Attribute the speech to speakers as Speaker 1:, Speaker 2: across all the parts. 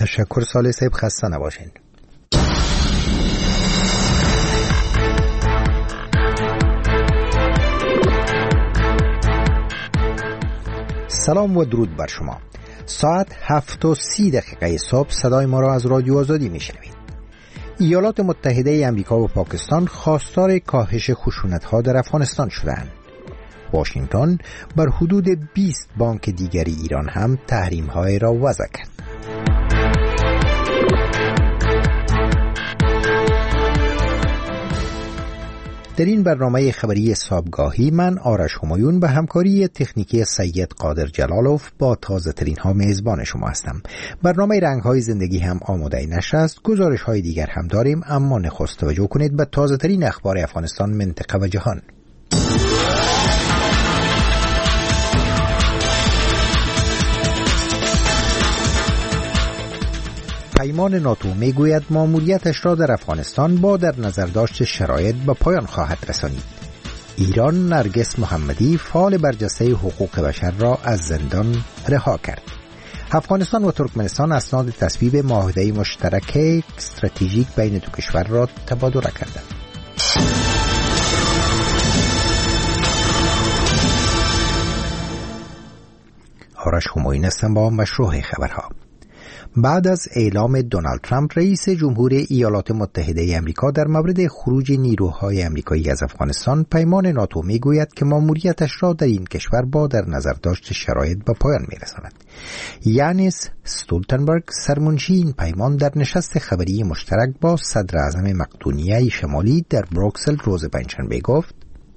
Speaker 1: تشکر صالح صاحب، خسته نباشین. سلام و درود بر شما. ساعت 7:30 صبح صدای ما را از رادیو آزادی میشنوید. ایالات متحده امریکا و پاکستان خواستار کاهش خشونت‌ها در افغانستان شدند. واشنگتن بر حدود 20 بانک دیگری ایران هم تحریم‌های را وضع کرد. در این برنامه خبری صبحگاهی من آرش همایون به همکاری تکنیکی سید قادر جلالوف با تازه ترین ها میزبان شما هستم. برنامه رنگ های زندگی هم آماده نشر است. گزارش های دیگر هم داریم، اما نخست توجه کنید به تازه ترین اخبار افغانستان، منطقه و جهان. پیمان ناتو میگوید ماموریتش را در افغانستان با در نظر داشت شرایط به پایان خواهد رسانید. ایران نرگس محمدی فعال برجسته حقوق بشر را از زندان رها کرد. افغانستان و ترکمنستان اسناد تصویب معاهده مشترک استراتژیک بین دو کشور را تبادله کردند. آرش همایون هستم با مشروع خبرها. بعد از اعلام دونالد ترامپ رئیس جمهور ایالات متحده آمریکا در مورد خروج نیروهای آمریکایی از افغانستان، پیمان ناتو میگوید که ماموریتش را در این کشور با در نظر داشت شرایط به پایان میرساند. یانس استولتنبرگ سرمنشی این پیمان در نشست خبری مشترک با صدر اعظم مقدونیه شمالی در بروکسل روز پنجشنبه گفت: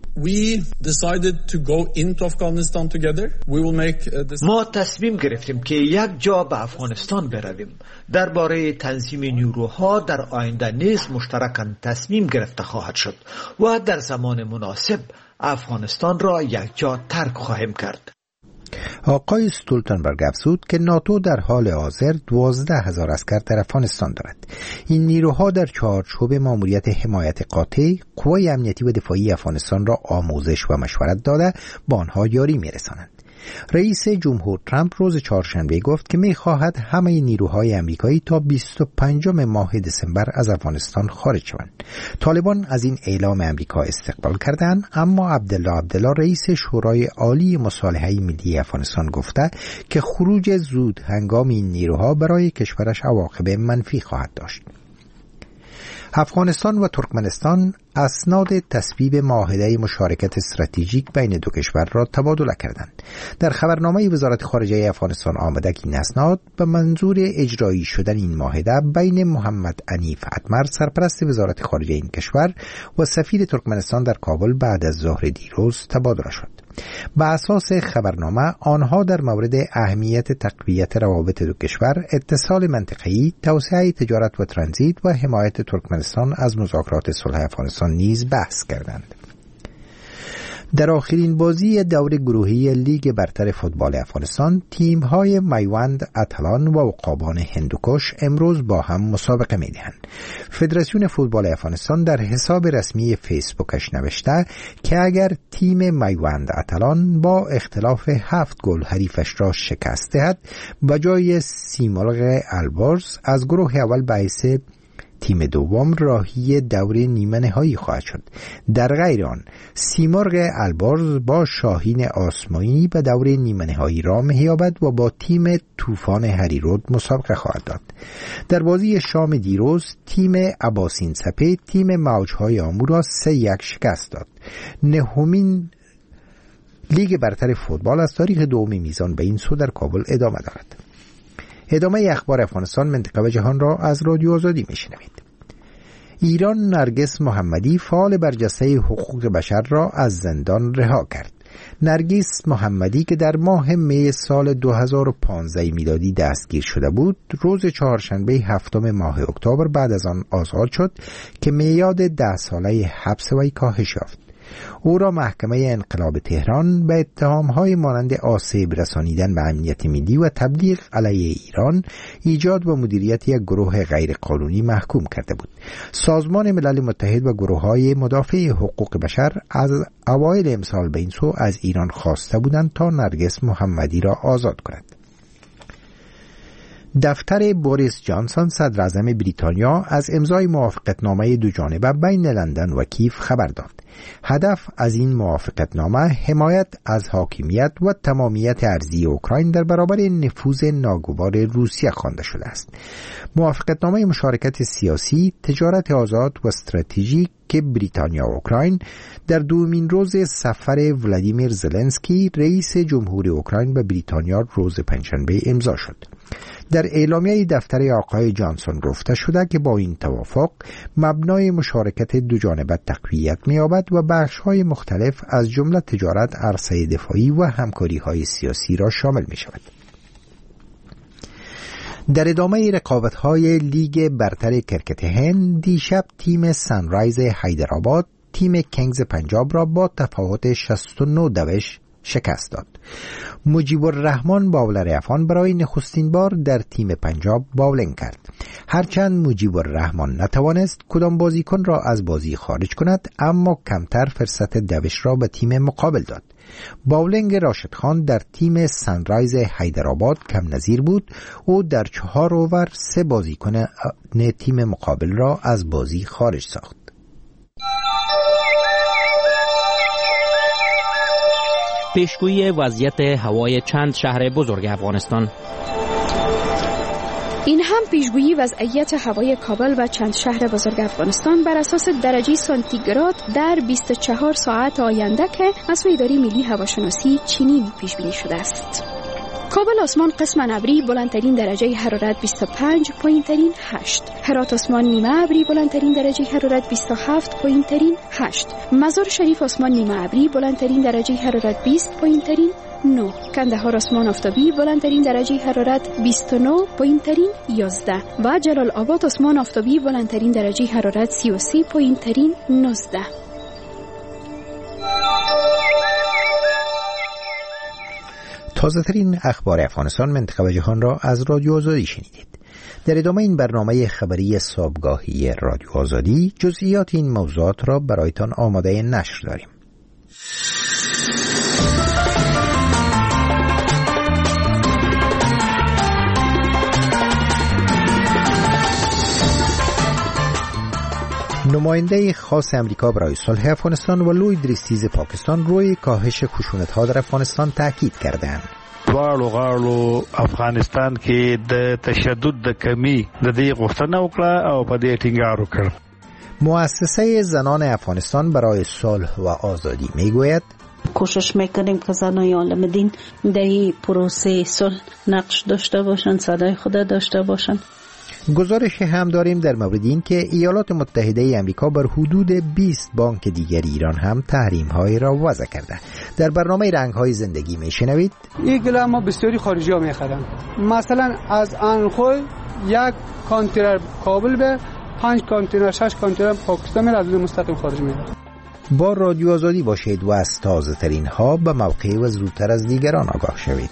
Speaker 2: ما تصمیم گرفتیم که یک جا به افغانستان برویم. درباره تنظیم نیروها در آینده نیز مشترکاً تصمیم گرفته خواهد شد و در زمان مناسب افغانستان را یک جا ترک خواهیم کرد.
Speaker 1: آقای استولتنبرگ افزود که ناتو در حال حاضر 12,000 عسکر در افغانستان دارد. این نیروها در چارچوب ماموریت حمایت قاطع قوای امنیتی و دفاعی افغانستان را آموزش و مشورت داده با آنها یاری می‌رسانند. رئیس جمهور ترامپ روز چهارشنبه گفت که می‌خواهد همه نیروهای آمریکایی تا 25 ماه دسامبر از افغانستان خارج شوند. طالبان از این اعلام آمریکا استقبال کردند، اما عبدالله رئیس شورای عالی مصالحه ملی افغانستان گفته که خروج زود هنگام این نیروها برای کشورش عواقب منفی خواهد داشت. افغانستان و ترکمنستان اسناد تصویب معاهده مشارکت استراتژیک بین دو کشور را تبادله کردند. در خبرنامه وزارت خارجه افغانستان آمده که این اسناد به منظور اجرایی شدن این معاهده بین محمد عنیف اتمر سرپرست وزارت خارجه این کشور و سفیر ترکمنستان در کابل بعد از ظهر دیروز تبادله شد. به اساس خبرنامه آنها در مورد اهمیت تقویت روابط دو کشور، اتصال منطقه‌ای، توسعه تجارت و ترانزیت و حمایت ترکمنستان از مذاکرات صلح افغانستان نیز بحث کردند. در آخرین بازی دور گروهی لیگ برتر فوتبال افغانستان، تیم‌های میوند اتلان و عقابان هندوکش امروز با هم مسابقه می‌دهند. فدراسیون فوتبال افغانستان در حساب رسمی فیسبوکش نوشته که اگر تیم میوند اتلان با اختلاف 7 گل حریفش را شکست دهد، به جای سیمرغ البرز از گروه اول باعث تیم دوم راهی دور نیمه نهایی خواهد شد. در غیر آن سیمرغ البرز با شاهین آسمانی به دور نیمه نهایی راه می‌یابد و با تیم طوفان هریرود مسابقه خواهد داد. در بازی شام دیروز تیم اباسین سپه تیم موجهای آمو را 3-1 شکست داد. نهمین لیگ برتر فوتبال از تاریخ دوم میزان به این سو در کابل ادامه دارد. ادامه اخبار افغانستان، منطقه و جهان را از رادیو آزادی میشنوید. ایران نرگس محمدی فعال برجسته حقوق بشر را از زندان رها کرد. نرگس محمدی که در ماه می سال 2015 میلادی دستگیر شده بود، روز چهارشنبه 7 ماه اکتبر بعد از آن آزاد شد که میعاد 10 ساله حبس وی کاهش یافت. او را محکمه انقلاب تهران به اتهام‌های مانند آسیب رسانیدن به امنیت ملی و تبلیغ علیه ایران، ایجاد و مدیریت یک گروه غیرقانونی محکوم کرده بود. سازمان ملل متحد و گروه‌های مدافع حقوق بشر از اوایل امسال به این سو از ایران خواسته بودند تا نرگس محمدی را آزاد کند. دفتر بوریس جانسون صدر اعظم بریتانیا از امضای موافقتنامه دوجانبه بین لندن و کیف خبر داد. هدف از این موافقتنامه حمایت از حاکمیت و تمامیت ارضی اوکراین در برابر نفوذ ناگوار روسیه خوانده شده است. موافقتنامه مشارکت سیاسی، تجارت آزاد و استراتژیک که بریتانیا و اوکراین در دومین روز سفر ولادیمیر زلنسکی رئیس جمهور اوکراین به بریتانیا روز پنجشنبه امضا شد. در اعلامیه دفتر آقای جانسون گفته شده که با این توافق مبنای مشارکت دوجانبه تقویت می‌یابد و بخش‌های مختلف از جمله تجارت، عرصه دفاعی و همکاری‌های سیاسی را شامل می‌شود. در ادامه رقابت‌های لیگ برتر کرکت هند، دیشب تیم سانرایز حیدرآباد تیم کنگز پنجاب را با تفاوت 69 شکست داد. مجیب الرحمن باولر افغان برای نخستین بار در تیم پنجاب باولینگ کرد. هرچند مجیب الرحمن نتوانست کدام بازیکن را از بازی خارج کند، اما کمتر فرصت دوش را به تیم مقابل داد. باولینگ راشد خان در تیم سانرایز حیدرآباد کم نظیر بود. او در 4 اوور 3 بازیکن تیم مقابل را از بازی خارج ساخت.
Speaker 3: پیشگویی وضعیت هوای چند شهر بزرگ افغانستان.
Speaker 4: این هم پیشگویی وضعیت هوای کابل و چند شهر بزرگ افغانستان بر اساس درجه سانتیگراد در 24 ساعت آینده که از اداره ملی هواشناسی چینین پیش بینی شده است. کابل آسمان قسماً ابری، بلندترین درجه حرارت 25، پایینترین 8. هرات آسمان نیمه ابری، بلندترین درجه حرارت 27، پایینترین 8. مزار شریف آسمان نیمه ابری، بلندترین درجه حرارت 20، پایینترین 9. کندهار آسمان آفتابی، بلندترین درجه حرارت 29، پایینترین 11. و جلال آباد آسمان آفتابی، بلندترین درجه حرارت 33، پایینترین 19.
Speaker 1: تازه ترین اخبار افغانستان، منطقه و جهان را از رادیو آزادی شنیدید. در ادامه این برنامه خبری صبحگاهی رادیو آزادی جزئیات این موضوعات را برایتان آماده نشر داریم. نماینده خاص امریکا برای صلح افغانستان و لوید ریستیز پاکستان روی کاهش خشونت‌ها در افغانستان تاکید کردند.
Speaker 5: غاړو افغانستان کې د تشدد د کمی د دې غوښتنه وکړه او په دې ټینګار وکړ.
Speaker 1: مؤسسه زنان افغانستان برای صلح و آزادی میگوید
Speaker 6: کوشش میکنیم که زنای عالم دین در این پروسه صلح نقش داشته باشند، صدای خود داشته باشند.
Speaker 1: گزارش هم داریم در مورد این که ایالات متحده آمریکا بر حدود 20 بانک دیگر ایران هم تحریم‌های را وضع کرده. در برنامه رنگ‌های زندگی میشنوید
Speaker 7: این گلا ما بسیاری خارجی‌ها میخرن. مثلا از انخوی 1 کانتینر کابل به 5 کانتینر 6 کانتینر پاکستان میره، از مستقیم خارج میره. با
Speaker 1: رادیو آزادی باشید و از تازه ترین ها به موقع و زودتر از دیگران آگاه شوید.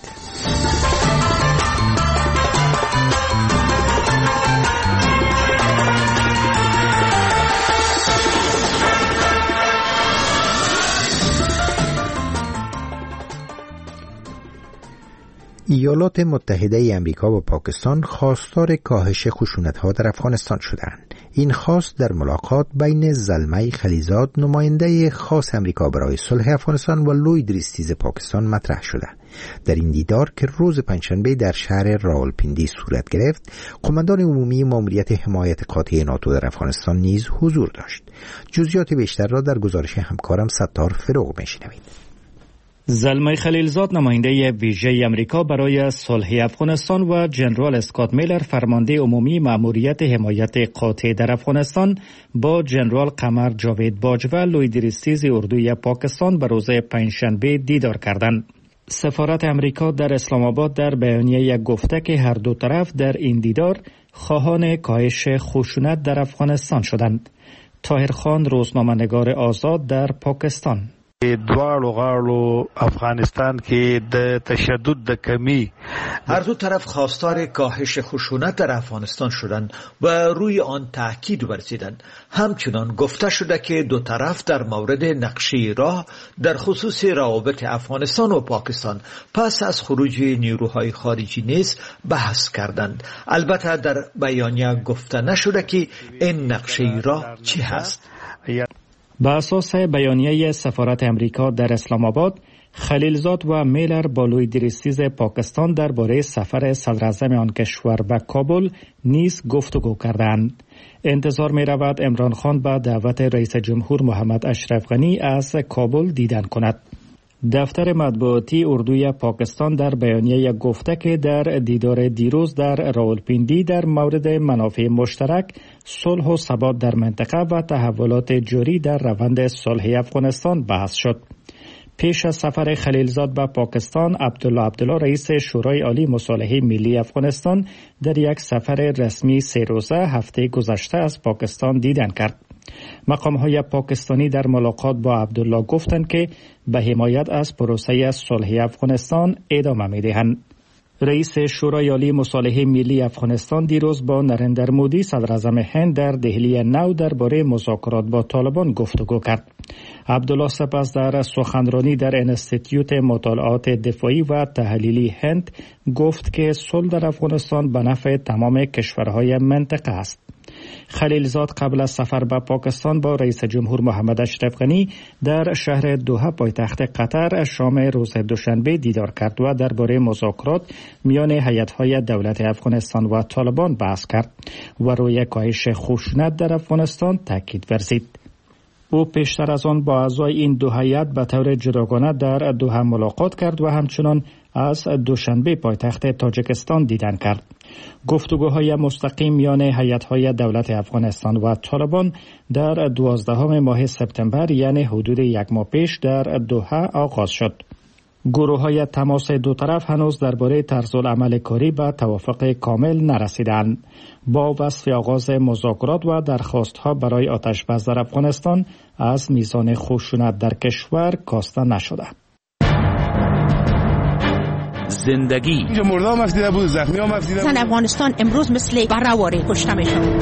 Speaker 1: ایالات متحده آمریکا و پاکستان خواستار کاهش خشونت‌ها در افغانستان شدند. این خواست در ملاقات بین زلمه خلیزاد نماینده خاص آمریکا برای صلح افغانستان و لوید ریستیز پاکستان مطرح شده. در این دیدار که روز پنجشنبه در شهر راولپیندی صورت گرفت، قماندان عمومی ماموریت حمایت قاطع ناتو در افغانستان نیز حضور داشت. جزئیات بیشتر را در گزارش همکارم ستار فروغ میشنوید.
Speaker 8: زلمه خلیلزاد نماینده ویژه امریکا برای صلح افغانستان و جنرال اسکات میلر فرمانده عمومی مأموریت حمایت قاطع در افغانستان با جنرال قمر جاوید باج و لوید ریستیز اردوی پاکستان به روز پنجشنبه دیدار کردند. سفارت امریکا در اسلام آباد در بیانیه گفته که هر دو طرف در این دیدار خواهان کاهش خشونت در افغانستان شدند. طاهر خان، روزنامه‌نگار آزاد در پاکستان.
Speaker 5: دواړو غاړو افغانستان کې د تشدد د کمی
Speaker 2: هر دو طرف خواستار کاهش خشونت در افغانستان شدند و روی آن تاکید ورزیدند. همچنان گفته شده که دو طرف در مورد نقشه راه در خصوص روابط افغانستان و پاکستان پس از خروج نیروهای خارجی نیز بحث کردند. البته در بیانیه گفته نشده که این نقشه راه چی هست.
Speaker 8: بر اساس بیانیه سفارت امریکا در اسلام آباد، خلیلزاد و میلر با لوی دریسیز پاکستان درباره سفر صدراعظم آن کشور به کابل نیز گفتگو کردند. انتظار می رود عمران خان با دعوت رئیس جمهور محمد اشرف غنی از کابل دیدن کند. دفتر مطبوعاتی اردوی پاکستان در بیانیه گفته که در دیدار دیروز در راولپیندی در مورد منافع مشترک، صلح و ثبات در منطقه و تحولات جاری در روند صلح افغانستان بحث شد. پیش از سفر خلیلزاد به پاکستان، عبدالله رئیس شورای عالی مصالحه ملی افغانستان در یک سفر رسمی 3 روزه هفته گذشته از پاکستان دیدن کرد. مقام‌های پاکستانی در ملاقات با عبدالله گفتند که به حمایت از پروسه صلح افغانستان ادامه می‌دهند. رئیس شورای عالی مصالحه ملی افغانستان دیروز با نریندر مودی صدراعظم هند در دهلی نو درباره مذاکرات با طالبان گفتگو کرد. عبدالله سپس در سخنرانی در انستیتیوت مطالعات دفاعی و تحلیلی هند گفت که صلح در افغانستان به نفع تمام کشورهای منطقه است. خلیلزاد قبل از سفر به پاکستان با رئیس جمهور محمد اشرف غنی در شهر دوحه پایتخت قطر شام روز دوشنبه دیدار کرد و درباره مذاکرات میان هیئت‌های دولت افغانستان و طالبان بحث کرد و روی کاهش خشونت در افغانستان تاکید ورزید. او پیشتر از آن با اعضای این دو هیئت به طور جداگانه در دوحه ملاقات کرد و همچنان از دوشنبه پایتخت تاجیکستان دیدن کرد. گفتگوهای مستقیم میان هیئت‌های دولت افغانستان و طالبان در 12 ماه سپتامبر یعنی حدود 1 ماه پیش در دوحه آغاز شد. گروه‌های تماس دو طرف هنوز درباره طرزالعمل کاری به توافق کامل نرسیدند. با وصف آغاز مذاکرات و درخواست‌ها برای آتش‌بس در افغانستان از میزان خشونت در کشور کاسته نشده.
Speaker 9: زندگی
Speaker 10: مردم افزیده بود، زخمی هم افزیده بود.
Speaker 9: افغانستان امروز مثل بره‌واره کشته میشن.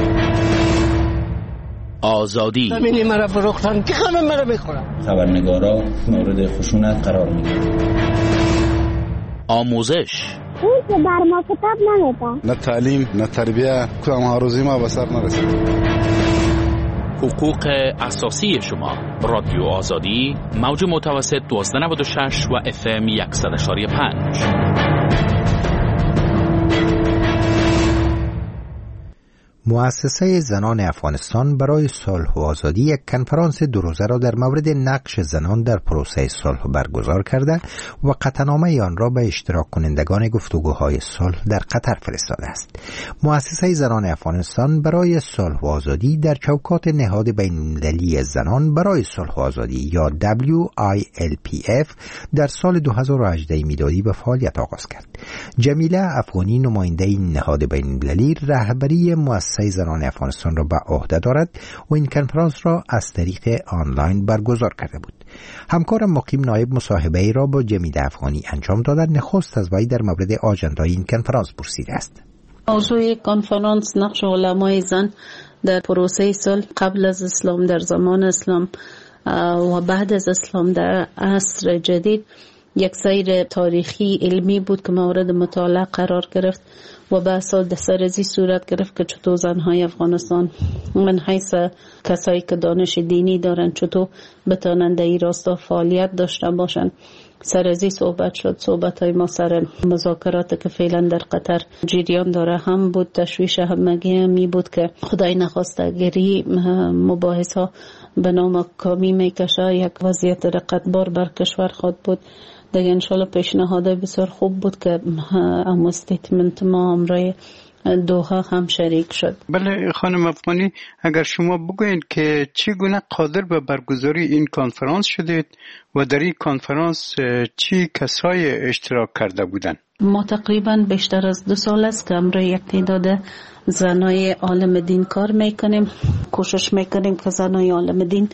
Speaker 9: آزادی
Speaker 11: زمینی مرا فروختن که همه مرا میخورن.
Speaker 12: خبرنگارا مورد خشونت قرار میگیرن.
Speaker 9: آموزش
Speaker 13: اون که بر ما کتاب نمیده.
Speaker 10: نه تعلیم نه تربیه، کدام هروزی ما به سر نرسید.
Speaker 9: حقوق اساسی شما. رادیو آزادی، موج متوسط 1296 و FM 100.5.
Speaker 1: مؤسسه زنان افغانستان برای صلح و آزادی یک کنفرانس 2 روزه را در مورد نقش زنان در پروسه صلح برگزار کرده و قطعنامه آن را به اشتراک کنندگان گفتگوهای صلح در قطر فرستاده است. مؤسسه زنان افغانستان برای صلح و آزادی در چوکات نهاد بین‌المللی زنان برای صلح و آزادی یا WILPF در سال 2018 میلادی به فعالیت آغاز کرد. جمیله افغانی نماینده این نهاد بین‌المللی رهبری مؤسسه زنان افغانستان را به عهده دارد و این کنفرانس را از طریق آنلاین برگزار کرده بود. همکارم مقیم نایب مصاحبه ای را با جمیله افغانی انجام دادن. نخست از وی در مورد آژندای این کنفرانس پرسیده است.
Speaker 6: موضوع کنفرانس نقش علمای زن در پروسه صلح قبل از اسلام، در زمان اسلام و بعد از اسلام در عصر جدید یک سیر تاریخی علمی بود که مورد مطالعه قرار گرفت و بحث‌ها در سرازی صورت گرفت که چطور زنهای افغانستان من حیث کسایی که دانش دینی دارن چطور بتانند در این راستا فعالیت داشته باشند. سرازی صحبت شد. صحبت‌های ما سر مذاکرات که فعلا در قطر جریان داره هم بود. تشویش همگی همی بود که خدای نخواسته گری مباحث‌ها به نام کامی میکشه یک وضعیت رقتبار بر کشور خود بود. دیگه انشالله پیشنهاده بسیار خوب بود که ام استیتمنت ما امرای دوحه هم شریک شد.
Speaker 7: بله خانم افغانی، اگر شما بگوین که چگونه قادر به برگزاری این کنفرانس شدید و در این کنفرانس چی کسای اشتراک کرده بودند؟
Speaker 6: ما تقریبا بیشتر از 2 سال است که امرای یک تعداد زنای عالم دین کار میکنیم. کوشش میکنیم که زنای عالم دین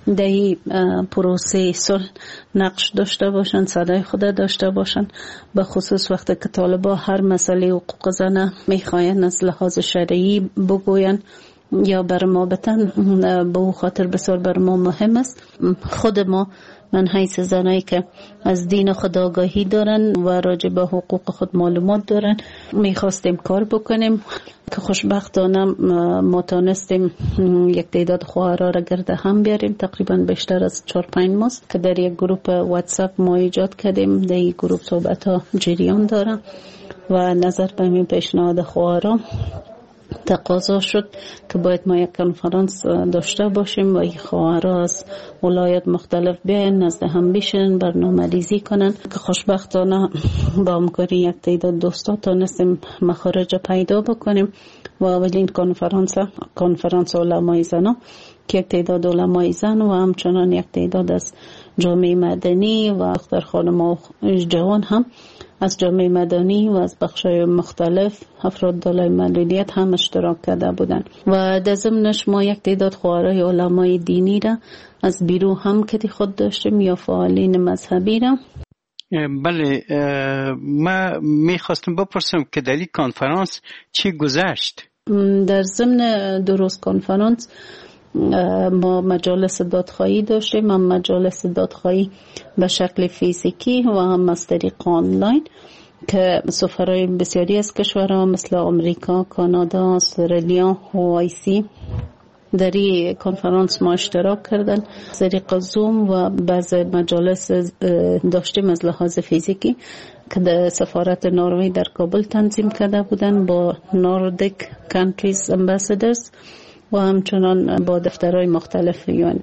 Speaker 6: در پروسه صلح نقش داشته باشن، صدای خود داشته باشن، به خصوص وقتی که طالبا هر مسئله حقوق زن میخواین از لحاظ شرعی بگوین یا بر ما بتن، به او خاطر بسیار بر ما مهم است. خود ما من حیث زنایی که از دین خود آگاهی دارن و راجع به حقوق خود معلومات دارن میخواستیم کار بکنیم که خوشبختانه ما تانستیم یک تعداد خواهرها را گرده هم بیاریم، تقریبا بیشتر از 4-5 ماه که در یک گروپ واتساپ ما ایجاد کردیم. در این گروپ صحبت ها جریان دارن و نظر به این پیشنهاد خواهرها تقاضا شد که باید ما یک کنفرانس داشته باشیم و این خواهرها از ولایات مختلف بیاین نزد هم بیشن، برنامه ریزی کنن که خوشبختانه با همکاری یک تعداد دوستا تانستیم مخارج پیدا بکنیم و اولین کنفرانس علمای زن که یک تعداد علمای زن و همچنان یک تعداد از جامعه مدنی و دختر خانم و جوان هم از جامعه مدنی و از بخش‌های مختلف افراد دارای معلولیت هم اشتراک کرده بودن و در ضمنش ما یک تعداد خواهرای علمای دینی را از بیرو هم که خود داشتیم یا فعالین مذهبی را.
Speaker 14: بله، ما میخواستم بپرسم که در این کنفرانس چی گذشت؟
Speaker 6: در ضمن درست کنفرانس ما مجالس دادخواهی داشتیم، هم مجالس دادخواهی به شکل فیزیکی و هم از طریق آنلاین که سفرای بسیاری از کشورها مثل آمریکا، کانادا، استرالیا و آیسی در این کنفرانس ما اشتراک کردن از طریق زوم و بعض مجالس داشتیم از لحاظ فیزیکی که در سفارت نروژ در کابل تنظیم کرده بودن با نوردیک کانتریز امباسادرز و همچنان با دفترهای مختلف یون.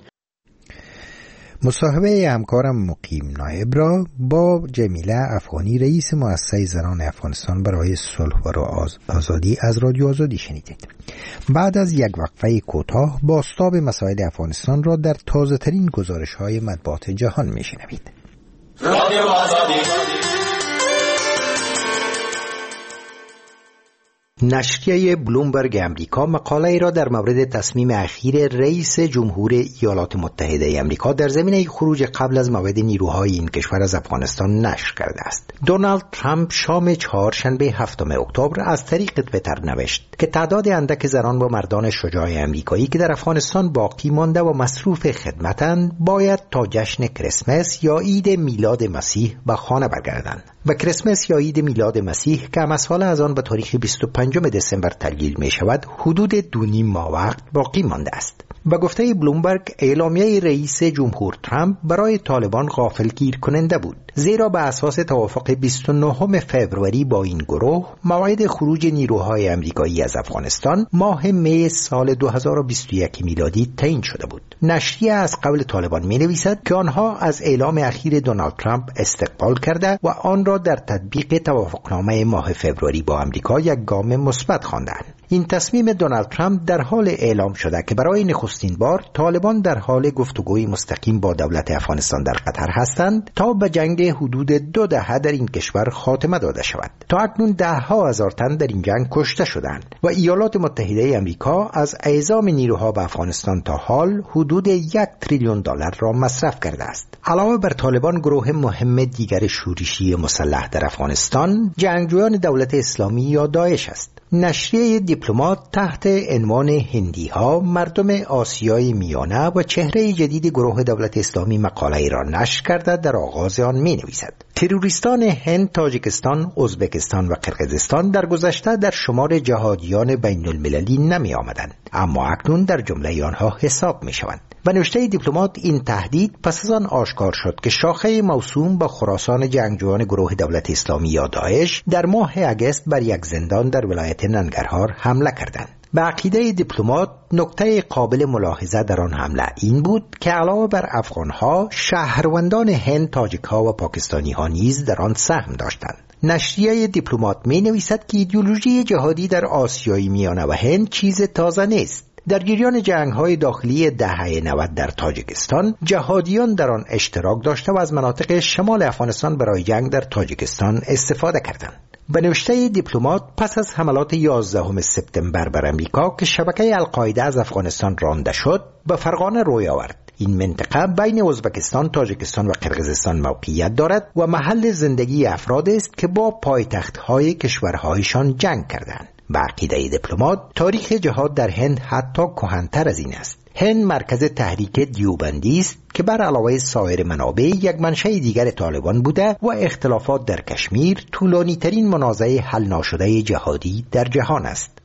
Speaker 1: مصاحبه همکارم مقیم نایب را با جمیله افغانی رئیس مؤسسه زنان افغانستان برای صلح و آزادی از رادیو آزادی شنیدید. بعد از یک وقفه کوتاه بازتاب مسائل افغانستان را در تازه ترین گزارش های مطبوعات جهان میشنوید. رادیو آزادی. نشریه بلومبرگ امریکا مقاله را در مورد تصمیم اخیر رئیس جمهور ایالات متحده امریکا در زمینه خروج قبل از موعد نیروهای این کشور از افغانستان نشر کرده است. دونالد ترامپ شام چهارشنبه 7 اکتبر از طریق توییتر نوشت که تعداد اندک زنان و مردان شجاع امریکایی که در افغانستان باقی مانده و مصروف خدمتند باید تا جشن کریسمس یا عید میلاد مسیح به خانه برگردند. و کریسمس یا عید میلاد مسیح که مساله از آن به تاریخ 25 دسامبر تلگیل می شود حدود 2.5 ماه وقت باقی مانده است. به گفته بلومبرگ اعلامیه رئیس جمهور ترامپ برای طالبان غافلگیر کننده بود، زیرا به اساس توافق 29 فوریه با این گروه موعد خروج نیروهای امریکایی از افغانستان ماه می سال 2021 میلادی تعیین شده بود. نشریه از قول طالبان می نویسد که آنها از اعلام اخیر دونالد ترامپ استقبال کرده و آن را در تطبیق توافقنامه ماه فوریه با امریکا یک گام مثبت خواندند. این تصمیم دونالد ترامپ در حال اعلام شده که برای نخستین بار طالبان در حال گفتگوی مستقیم با دولت افغانستان در قطر هستند تا به جنگ حدود 2 دهه در این کشور خاتمه داده شود. تا اکنون 10,000 تن در این جنگ کشته شدند و ایالات متحده امریکا از اعزام نیروها به افغانستان تا حال حدود 1 تریلیون دلار را مصرف کرده است. علاوه بر طالبان، گروه مهم دیگر شورشی مسلح در افغانستان جنگجویان دولت اسلامی یا داعش است. نشریه دیپلمات تحت عنوان هندی‌ها مردم آسیای میانه و چهره جدید گروه دولت اسلامی مقاله را نشر کرده در آغاز آن می‌نویسد: تروریستان هند، تاجیکستان، ازبکستان و قرقیزستان در گذشته در شمار جهادیان بین المللی نمی آمدند، اما اکنون در جمله آنها حساب می شوند. و نوشته دیپلمات این تهدید پس از آن آشکار شد که شاخه موسوم با خراسان جنگجویان گروه دولت اسلامی یا داعش در ماه اگست بر یک زندان در ولایت ننگرهار حمله کردند. به عقیده دیپلمات نکته قابل ملاحظه در آن حمله این بود که علاوه بر افغانها، شهروندان هند، تاجیک‌ها و پاکستانی‌ها نیز در آن سهم داشتند. نشریه دیپلمات می نویسد که ایدئولوژی جهادی در آسیای میانه و هند چیز تازه نیست. در جریان جنگ‌های داخلی دهه 90 در تاجیکستان، جهادیان در آن اشتراک داشته و از مناطق شمال افغانستان برای جنگ در تاجیکستان استفاده کردند. به نوشته دیپلمات پس از حملات 11 سپتامبر بر امریکا که شبکه القاعده از افغانستان رانده شد، به فرغانه روی آورد. این منطقه بین ازبکستان، تاجیکستان و قرقیزستان موقعیت دارد و محل زندگی افراد است که با پایتخت‌های کشورهایشان جنگ کردند. به عقیده دیپلمات تاریخ جهاد در هند حتی کهن‌تر از این است. هند مرکز تحریک دیوبندی است که بر علاوه سایر منابع یک منشأ دیگر طالبان بوده و اختلافات در کشمیر طولانی ترین منازعه حل ناشده جهادی در جهان است.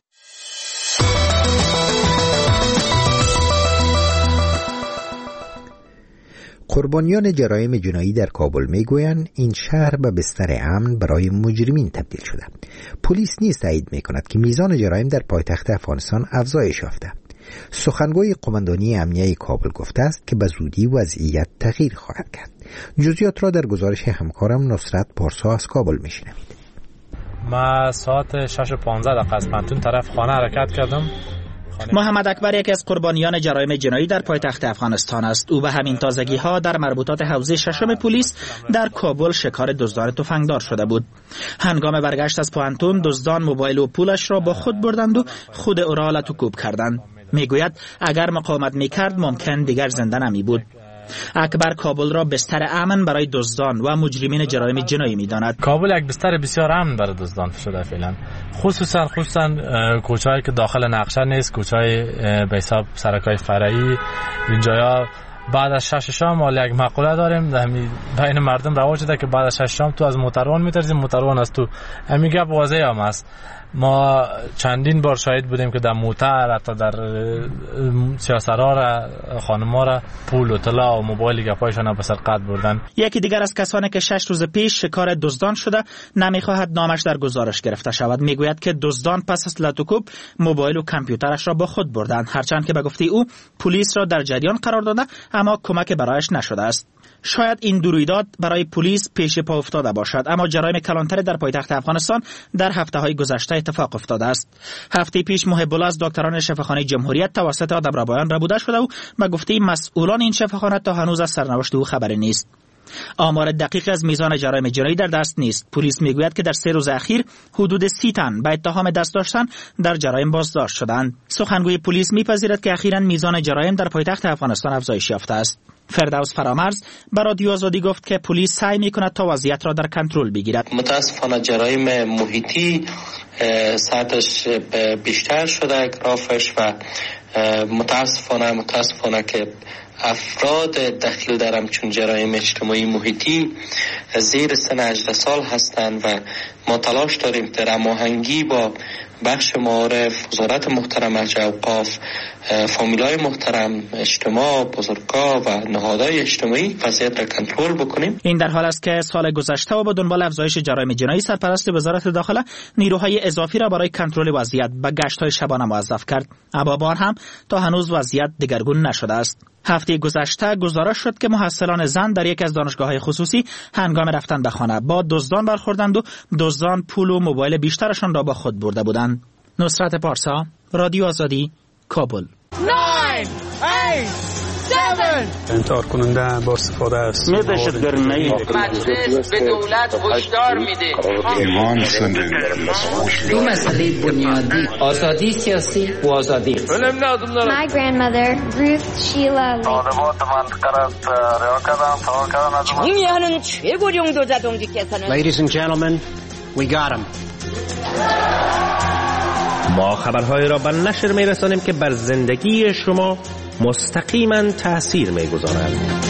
Speaker 1: قربانیان جرایم جنایی در کابل میگویند این شهر به بستر امن برای مجرمین تبدیل شده. پلیس نیز تایید میکند که میزان جرایم در پایتخت افغانستان افزایش یافته. سخنگوی قماندانی امنیه کابل گفته است که به زودی وضعیت تغییر خواهد کرد. جزئیات را در گزارش همکارم نصرت پارسا از کابل میشنوید.
Speaker 15: ما ساعت 6:15 از پانتون طرف خانه حرکت کردم.
Speaker 3: محمد اکبر یکی از قربانیان جرایم جنایی در پایتخت افغانستان است. او به همین تازگی ها در مربوطات حوزه ششم پلیس در کابل شکار دزدان تفنگدار شده بود. هنگام برگشت از پانتون دزدان موبایل و پولش را با خود بردند و خود او را لطوکوب کردند. میگوید اگر مقاومت میکرد ممکن دیگر زنده نمی بود. اکبر کابل را بستر امن برای دزدان و مجرمین جرایم جنایی می‌داند.
Speaker 15: کابل یک بستر بسیار امن برای دزدان شده فعلا، خصوصا کوچه‌ای که داخل نقشه نیست، کوچه‌های به حساب سرکای فرعی. اینجایا بعد از 6 شام ما یک مقوله داریم بین مردم رواج شده که بعد از 6 شام تو از موتروان می‌ترسی، موتروان از تو. همین گپ واضح هم است. ما چندین بار شاهد بودیم که در موتر حتی در سیاسرها را خانم‌ها را پول و طلا و موبایل گپایشان به سرقت بردن.
Speaker 3: یکی دیگر از کسانی که 6 روز پیش شکار دزدان شده نمیخواهد نامش در گزارش گرفته شود. میگوید که دزدان پس از لطوکوب موبایل و کامپیوترش را با خود بردند، هرچند که به گفته او پلیس را در جریان قرار داده اما کمک برایش نشده است. شاید این دو رویداد برای پلیس پیش پا افتاده باشد، اما جرایم کلانتری در پایتخت افغانستان در هفته‌های گذشته اتفاق افتاده است. هفته پیش محب الله از دکتران شفاخانه جمهوریت توسط آدمربایان ربوده شده و به گفته مسئولان این شفاخانه تا هنوز از سرنوشت او خبری نیست. آمار دقیق از میزان جرایم جنایی در دست نیست. پلیس میگوید که در 3 روز اخیر حدود 30 تن به اتهام دست داشتن در جرایم بازداشت شدند. سخنگوی پلیس میپذیرد که اخیراً میزان جرایم در پایتخت افغانستان افزایش یافته است. فردوس فرامرز به رادیو آزادی گفت که پلیس سعی میکند تا وضعیت را در کنترل بگیرد.
Speaker 16: متاسفانه جرایم محیطی سطحش بیشتر شده گرافش و متاسفانه که افراد دخیل در همچون جرایم اجتماعی محیطی زیر سن 18 سال هستند و ما تلاش داریم در هماهنگی با بخش معارف، وزارت محترم ارجاع اوقاف، فامیلای محترم، اجتماع، بزرگا و نهادهای اجتماعی وضعیت را کنترل بکنیم.
Speaker 3: این در حال است که سال گذشته و با دنبال افزایش جرایم جنایی سرپرست وزارت داخله نیروهای اضافی را برای کنترل وضعیت به گشت‌های شبانه موظف کرد. اما بار هم تا هنوز وضعیت دگرگون نشده است. هفته گذشته گزارش شد که محصلان زن در یک از دانشگاه‌های خصوصی هنگام رفتن به خانه با دزدان برخوردند و دزدان پول و موبایل بیشترشان را با خود برده بودند. نصرت پارسا، رادیو آزادی، کابل.
Speaker 17: 9 8 7
Speaker 5: انتحار کننده با استفاده است.
Speaker 17: مجلس به دولت هشدار میده
Speaker 18: دو مسئله بنیادی، آزادی سیاسی و آزادی اقتصادی.
Speaker 13: My grandmother, Ruth Sheila
Speaker 17: 정의하는 최고령 도자동지께서는
Speaker 11: Ladies and gentlemen, we got him.
Speaker 3: ما خبرهای را به نشر می‌رسانیم که بر زندگی شما مستقیما تأثیر می‌گذارند.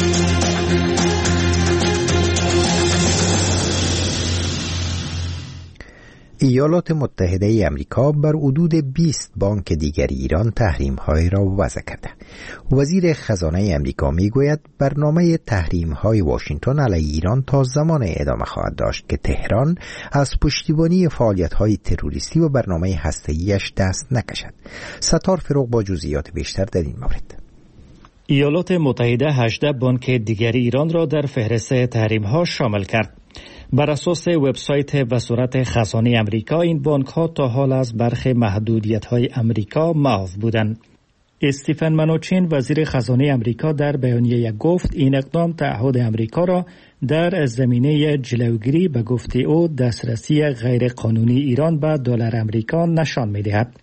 Speaker 1: ایالات متحده ای آمریکا بر حدود 20 بانک دیگر ایران تحریم‌های را وضع کرده. وزیر خزانه آمریکا میگوید برنامه تحریم‌های واشنگتن علیه ایران تا زمان ادامه خواهد داشت که تهران از پشتیبانی فعالیت‌های تروریستی و برنامه هسته‌ایش دست نکشد. ستار فروغ با جزئیات بیشتر در این مورد.
Speaker 8: ایالات متحده 18 بانک دیگر ایران را در فهرست تحریم‌ها شامل کرد. بر اساس وبسایت وزارت خزانه آمریکا این بانک ها تا حال از برخی محدودیت‌های آمریکا معاف بودند. استیفن منوچین وزیر خزانه آمریکا در بیانیه گفت این اقدام تعهد آمریکا را در زمینه جلوگیری به گفته او دسترسی غیر قانونی ایران به دلار آمریکا نشان می‌دهد.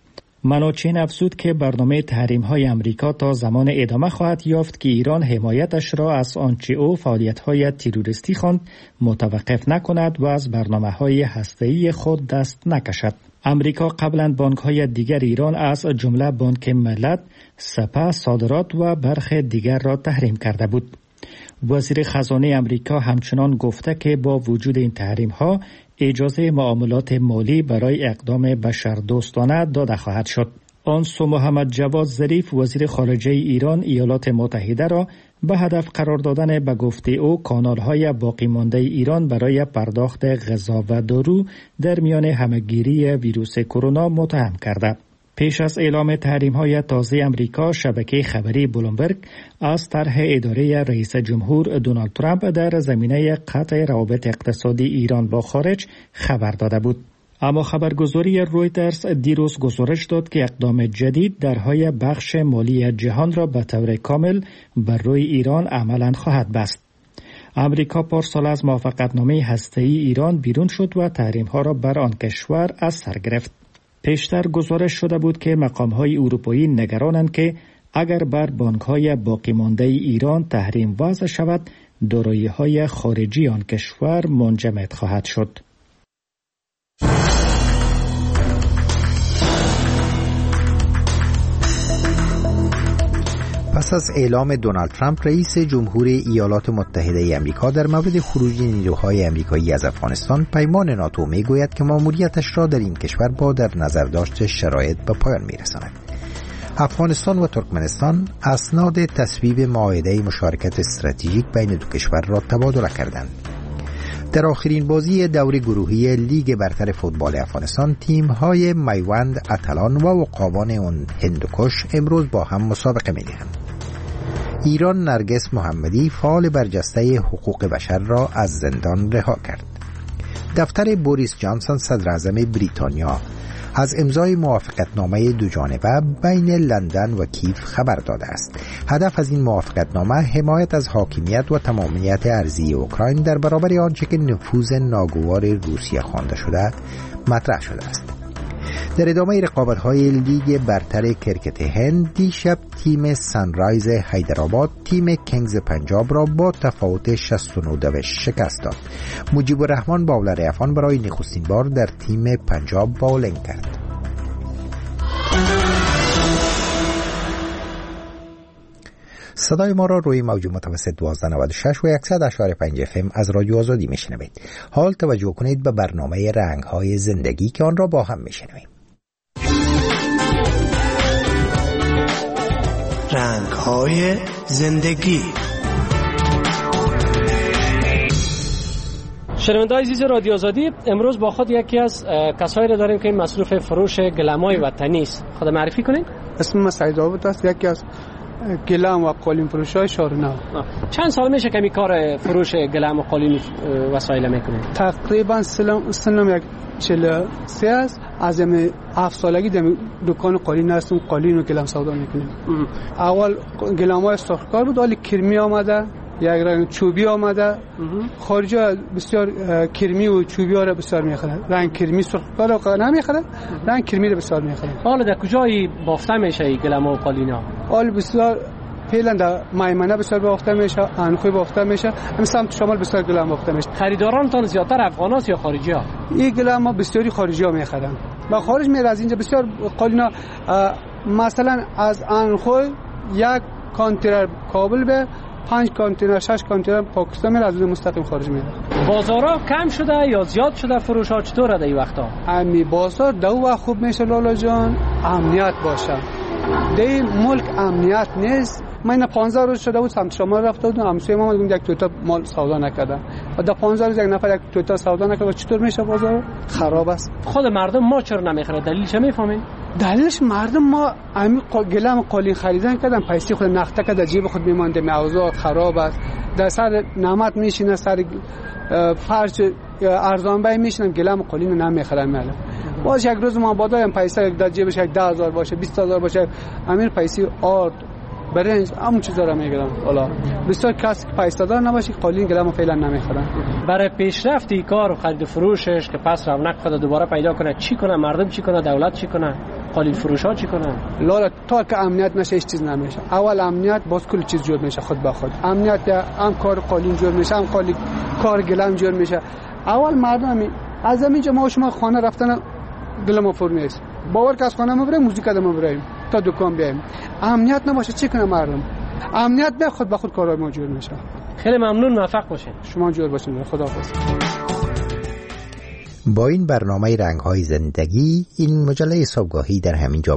Speaker 8: منوچین افزود که برنامه تحریم‌های امریکا تا زمان ادامه خواهد یافت که ایران حمایتش را از آنچه او فعالیت‌های تروریستی خواند متوقف نکند و از برنامه‌های هسته‌ای خود دست نکشد. امریکا قبلا بانک‌های دیگر ایران از جمله بانک ملت، سپه، صادرات و برخی دیگر را تحریم کرده بود. وزیر خزانه امریکا همچنان گفته که با وجود این تحریم‌ها اجازه معاملات مالی برای اقدام بشردوستانه داده خواهد شد. آنسو محمد جواد ظریف وزیر خارجه ایران ایالات متحده را به هدف قرار دادن به گفته او کانال‌های باقی مانده ایران برای پرداخت غذا و دارو در میان همه‌گیری ویروس کرونا متهم کرده. پیش از اعلام تحریم‌های تازه امریکا، شبکه خبری بلومبرگ از طرح اداره رئیس جمهور دونالد ترامپ در زمینه قطع روابط اقتصادی ایران با خارج خبر داده بود. اما خبرگزاری رویترز دیروز گزارش داد که اقدام جدید درهای بخش مالی جهان را به طور کامل بر روی ایران عملاً خواهد بست. امریکا پارسال از موافقتنامه هسته‌ای ایران بیرون شد و تحریم‌ها را بر آن کشور از سر گرفت. پیشتر گزارش شده بود که مقام‌های اروپایی نگرانند که اگر بر بانک‌های باقی مانده ایران تحریم وضع شود، دارایی‌های خارجی آن کشور منجمد خواهد شد.
Speaker 1: پس از اعلام دونالد ترامپ رئیس جمهور ایالات متحده آمریکا در مورد خروج نیروهای آمریکایی از افغانستان، پیمان ناتو میگوید که ماموریتش را در این کشور با در نظر داشت شرایط به پایان میرساند. افغانستان و ترکمنستان اسناد تصویب معاهده مشارکت استراتژیک بین دو کشور را تبادله کردند. در آخرین بازی دور گروهی لیگ برتر فوتبال افغانستان، تیم‌های میوند، اتلان و عقابان اون هندوکش امروز با هم مسابقه می‌دهند. ایران نرگس محمدی، فعال برجسته حقوق بشر، را از زندان رها کرد. دفتر بوریس جانسون صدر اعظم بریتانیا از امضای موافقتنامه دو جانبه بین لندن و کیف خبر داده است. هدف از این موافقتنامه حمایت از حاکمیت و تمامیت ارضی اوکراین در برابر آنچه که نفوذ ناگوار روسیه خوانده شده مطرح شده است. در ادامه رقابت‌های لیگ برتر کرکت هند، دیشب تیم سانرایز حیدرآباد تیم کنگز پنجاب را با تفاوت 69 شکست داد. مجیب الرحمن باولر افغان برای نخستین بار در تیم پنجاب باولینگ کرد. صدای ما را روی موج متوسط 1296 و 100.5 FM از رادیو آزادی میشنوید. حال توجه کنید به برنامه رنگ‌های زندگی که آن را با هم میشنویم.
Speaker 19: رنگ‌های زندگی.
Speaker 20: شنونده‌های عزیز رادیو آزادی، امروز با خود یکی از کسایی را داریم که مصروف فروش گلم‌های وطنی است. خود معرفی کنید؟
Speaker 7: اسم من سعید آباد است، یکی از گلم و قالین فروش‌های شهرنو.
Speaker 20: چند سال میشه که می کار فروش گلم و قالین وسایل میکنید؟
Speaker 7: تقریبا سنم 43 است. از 7 سالگی در دکان قالین هستم، قالین و گلم سودا میکنیم. اول گلم‌های سرخکار بود، ولی کرمی آمده، یک رنگ چوبی آمده. خارجی بسیار کرمی و چوبی ها را بسیار میخرن. رنگ کرمی سرخکار را نمیخرن، رنگ کرمی را بسیار میخرن.
Speaker 20: حالا در کجایی بافته میشه این گلم و قالینا؟
Speaker 7: حالا بسیار فعلا در میمنه بسیار بافته میشه، انخوی بافته میشه، همین سمت شمال بسیار گلم بافته میشه.
Speaker 20: خریدارانتان زیادتر افغاناست یا خارجی ها؟
Speaker 7: این گلم ها بسیاری خارجی ها میخرن و خارج میره. از اینجا بسیار قالینا مثلا از انخوی یک کانتینر کابل به 5 کانتینر 6 کانتینر پاکستان میره، از اون مستقیم خارج میره.
Speaker 20: بازارا کم شده یا زیاد شده؟ فروش ها چطوره در این وقتا؟
Speaker 7: امی بازار دو وقت خوب میشه لالا جان، امنیت باشه. در ملک امنیت نیست. من 15 روز شده بود سمت شمال رفته بودم، همسایه ما میگم یک توتا مال سودا نکردن و در 15 روز یک نفر یک توتا سودا نکرد. چطور میشه بازار؟ خراب است.
Speaker 20: خود مردم ما چرا نمیخره؟ دلیلش میفهمین؟
Speaker 7: دلیلش مردم ما همین گلم قالین خریدن کردن، پیسه خود نقطه کرده جیب خود میمانده، موضوع خراب است. در سر نعمت میشینه، سر فرش ارزان بای میشینن، گلم قالین نمیخرن. معلوم باشه یک روز ما بادا هم پیسه در جیبش 10000 باشه 20000 باشه، همین پیسه آرد برنج همون چیزا رو میگیرن. حالا بسیار کس پیسه دار نباشه قالین گلم فعلا نمیخرن.
Speaker 20: برای پیشرفت این کار و خرید و فروشش که پس رونق خود دوباره پیدا کنه چی کنه؟ مردم چی کنه؟ دولت چی کنه؟ قالین فروش ها چی کنن؟
Speaker 7: لالا تا که امنیت نشه هیچ چیز نمیشه. اول امنیت باز کل چیز جور میشه خود به خود. امنیت هم کار قالین جور میشه، هم کار گلم جور میشه. اول مردم از همینجا ما شما خانه رفتن گلم فور نیست. باور که از خانه ما بریم موزیک دادم بریم تا دکان بیایم. امنیت نباشه چی کنه مردم؟ امنیت به خود به خود کارای ما جور میشه.
Speaker 20: خیلی ممنون، موفق باشین.
Speaker 7: شما جور باشین. خداحافظ.
Speaker 1: با این برنامه رنگ‌های زندگی این مجله صبحگاهی در همین جا